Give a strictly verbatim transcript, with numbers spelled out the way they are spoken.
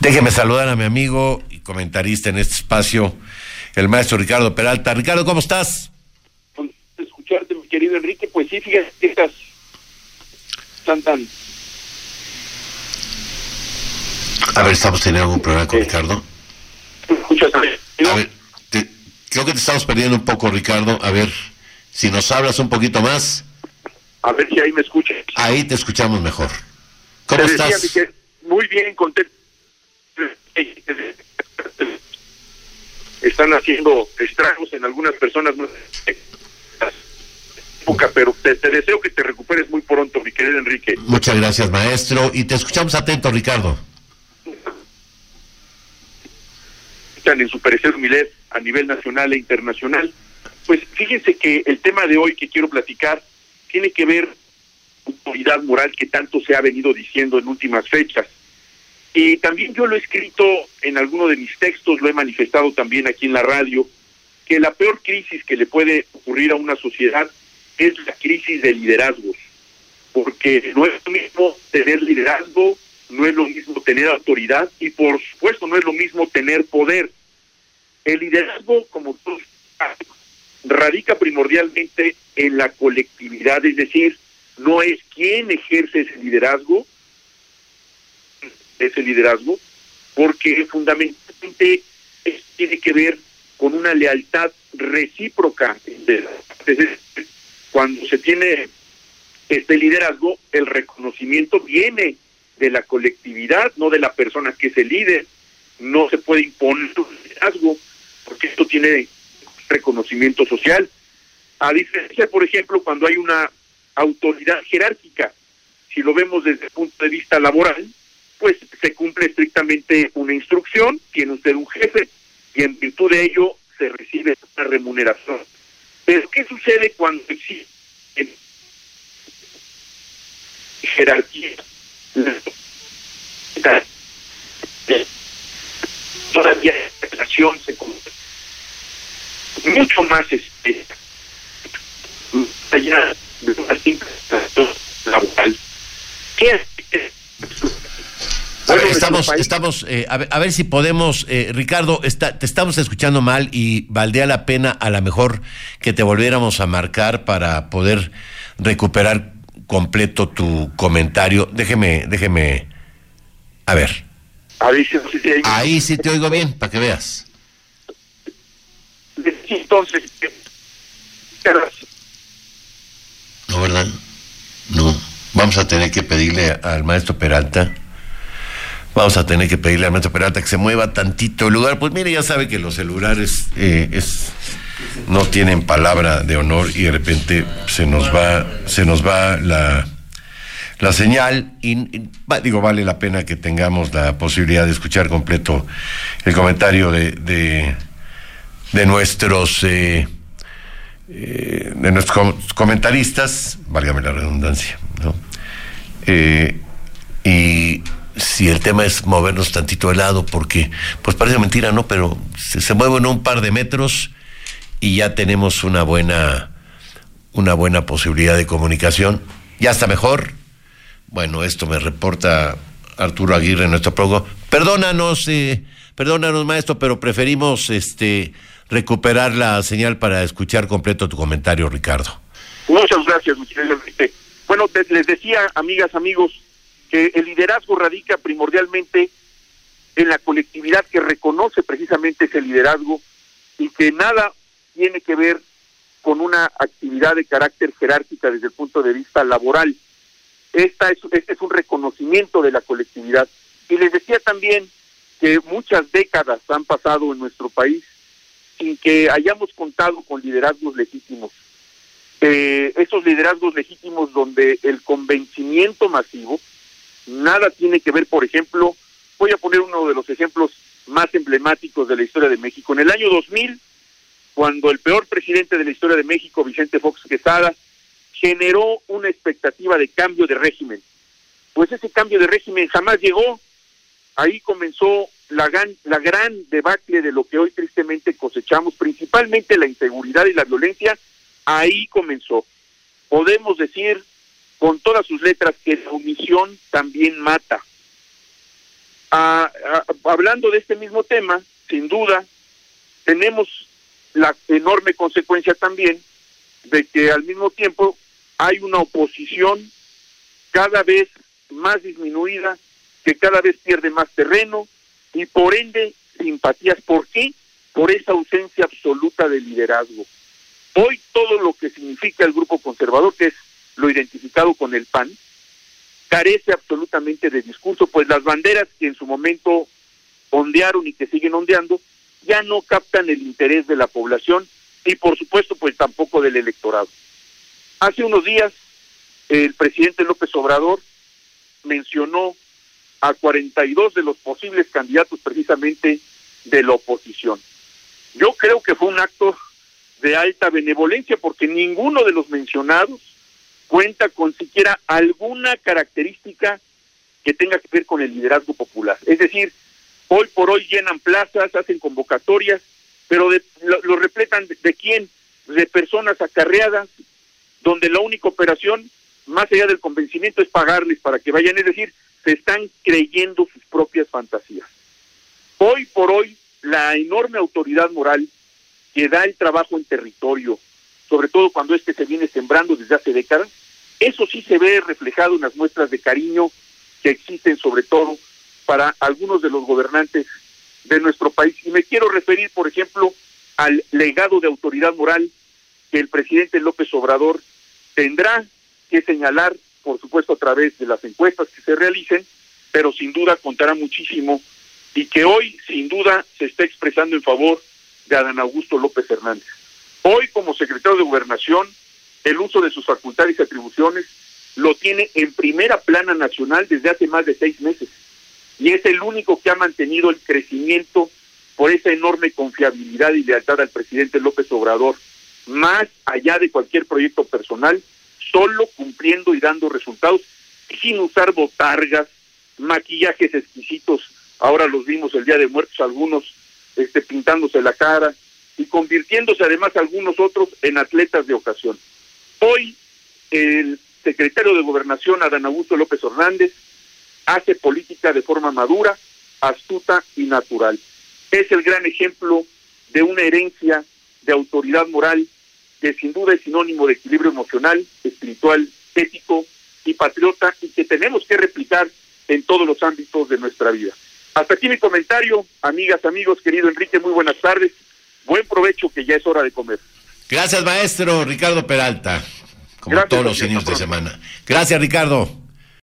Déjeme saludar a mi amigo y comentarista en este espacio, el maestro Ricardo Peralta. Ricardo, ¿cómo estás? Escucharte, mi querido Enrique, pues sí, fíjate que estas están tan... A ver, ¿estamos teniendo algún problema con eh, Ricardo? Escúchame. A ver, te, creo que te estamos perdiendo un poco, Ricardo. A ver, si nos hablas un poquito más. A ver si ahí me escuchas. Ahí te escuchamos mejor. ¿Cómo te estás? Decía, que muy bien, contento. Están haciendo estragos en algunas personas, pero te, te deseo que te recuperes muy pronto, mi querido Enrique. Muchas gracias, maestro, y te escuchamos atento, Ricardo. Están en su parecer Milet a nivel nacional e internacional. Pues fíjense que el tema de hoy que quiero platicar tiene que ver con la autoridad moral que tanto se ha venido diciendo en últimas fechas. Y también yo lo he escrito en alguno de mis textos, lo he manifestado también aquí en la radio, que la peor crisis que le puede ocurrir a una sociedad es la crisis de liderazgos, porque no es lo mismo tener liderazgo, no es lo mismo tener autoridad y por supuesto no es lo mismo tener poder. El liderazgo, como todos saben, radica primordialmente en la colectividad, es decir, no es quién ejerce ese liderazgo, ese liderazgo, porque fundamentalmente tiene que ver con una lealtad recíproca. Es decir, cuando se tiene este liderazgo, el reconocimiento viene de la colectividad, no de la persona que es el líder. No se puede imponer un liderazgo, porque esto tiene reconocimiento social. A diferencia, por ejemplo, cuando hay una autoridad jerárquica, si lo vemos desde el punto de vista laboral, pues se cumple estrictamente una instrucción, tiene usted un jefe, y en virtud de ello se recibe una remuneración. Pero ¿qué sucede cuando existe jerarquía? Todavía la relación se cumple mucho más espesa, allá de una simple relación laboral. ¿Qué es? A ver, estamos, estamos, eh, a, ver, a ver si podemos, eh, Ricardo, está, te estamos escuchando mal y valdría la pena a lo mejor que te volviéramos a marcar para poder recuperar completo tu comentario. Déjeme, déjeme, a ver. A ver si, si, si hay... Ahí sí te oigo bien, para que veas. Entonces, no, ¿verdad? No, vamos a tener que pedirle al maestro Peralta. Vamos a tener que pedirle al maestro Peralta que se mueva tantito el lugar. Pues mire, ya sabe que los celulares eh, es, no tienen palabra de honor y de repente se nos va, se nos va la, la señal y, y digo, vale la pena que tengamos la posibilidad de escuchar completo el comentario de, de, de nuestros eh, eh, de nuestros com- comentaristas, válgame la redundancia, ¿no? Eh, y si el tema es movernos tantito de lado, porque pues parece mentira, ¿no? Pero se, se mueven un par de metros y ya tenemos una buena una buena posibilidad de comunicación. Ya está mejor. Bueno, esto me reporta Arturo Aguirre, nuestro prólogo. Perdónanos, eh, perdónanos, maestro, pero preferimos este recuperar la señal para escuchar completo tu comentario, Ricardo. Muchas gracias, mi querido Enrique. Bueno, te, les decía, amigas, amigos, que el liderazgo radica primordialmente en la colectividad que reconoce precisamente ese liderazgo y que nada tiene que ver con una actividad de carácter jerárquica desde el punto de vista laboral. Esta es, este es un reconocimiento de la colectividad. Y les decía también que muchas décadas han pasado en nuestro país sin que hayamos contado con liderazgos legítimos. Eh, esos liderazgos legítimos donde el convencimiento masivo nada tiene que ver, por ejemplo, voy a poner uno de los ejemplos más emblemáticos de la historia de México. En el año dos mil, cuando el peor presidente de la historia de México, Vicente Fox Quesada, generó una expectativa de cambio de régimen. Pues ese cambio de régimen jamás llegó. Ahí comenzó la gran, la gran debacle de lo que hoy tristemente cosechamos, principalmente la inseguridad y la violencia. Ahí comenzó. Podemos decir con todas sus letras que la omisión también mata. A, a, hablando de este mismo tema, sin duda, tenemos la enorme consecuencia también de que al mismo tiempo hay una oposición cada vez más disminuida, que cada vez pierde más terreno y por ende simpatías. ¿Por qué? Por esa ausencia absoluta de liderazgo. Hoy todo lo que significa el grupo conservador, que es lo identificado con el P A N, carece absolutamente de discurso, pues las banderas que en su momento ondearon y que siguen ondeando ya no captan el interés de la población y por supuesto pues tampoco del electorado. Hace unos días el presidente López Obrador mencionó a cuarenta y dos de los posibles candidatos precisamente de la oposición. Yo creo que fue un acto de alta benevolencia porque ninguno de los mencionados cuenta con siquiera alguna característica que tenga que ver con el liderazgo popular. Es decir, hoy por hoy llenan plazas, hacen convocatorias, pero de, lo, lo repletan de, de quién, de personas acarreadas, donde la única operación, más allá del convencimiento, es pagarles para que vayan, es decir, se están creyendo sus propias fantasías. Hoy por hoy, la enorme autoridad moral que da el trabajo en territorio, sobre todo cuando este se viene sembrando desde hace décadas, eso sí se ve reflejado en las muestras de cariño que existen sobre todo para algunos de los gobernantes de nuestro país. Y me quiero referir, por ejemplo, al legado de autoridad moral que el presidente López Obrador tendrá que señalar, por supuesto a través de las encuestas que se realicen, pero sin duda contará muchísimo y que hoy sin duda se está expresando en favor de Adán Augusto López Hernández. Hoy como secretario de Gobernación, el uso de sus facultades y atribuciones lo tiene en primera plana nacional desde hace más de seis meses y es el único que ha mantenido el crecimiento por esa enorme confiabilidad y lealtad al presidente López Obrador, más allá de cualquier proyecto personal, solo cumpliendo y dando resultados, sin usar botargas, maquillajes exquisitos. Ahora los vimos el Día de Muertos, algunos este, pintándose la cara y convirtiéndose además algunos otros en atletas de ocasión. Hoy el secretario de Gobernación, Adán Augusto López Hernández, hace política de forma madura, astuta y natural. Es el gran ejemplo de una herencia de autoridad moral que sin duda es sinónimo de equilibrio emocional, espiritual, ético y patriota y que tenemos que replicar en todos los ámbitos de nuestra vida. Hasta aquí mi comentario, amigas, amigos, querido Enrique, muy buenas tardes, buen provecho que ya es hora de comer. Gracias, maestro Ricardo Peralta, como Gracias, todos los inicios de semana. Gracias, Ricardo.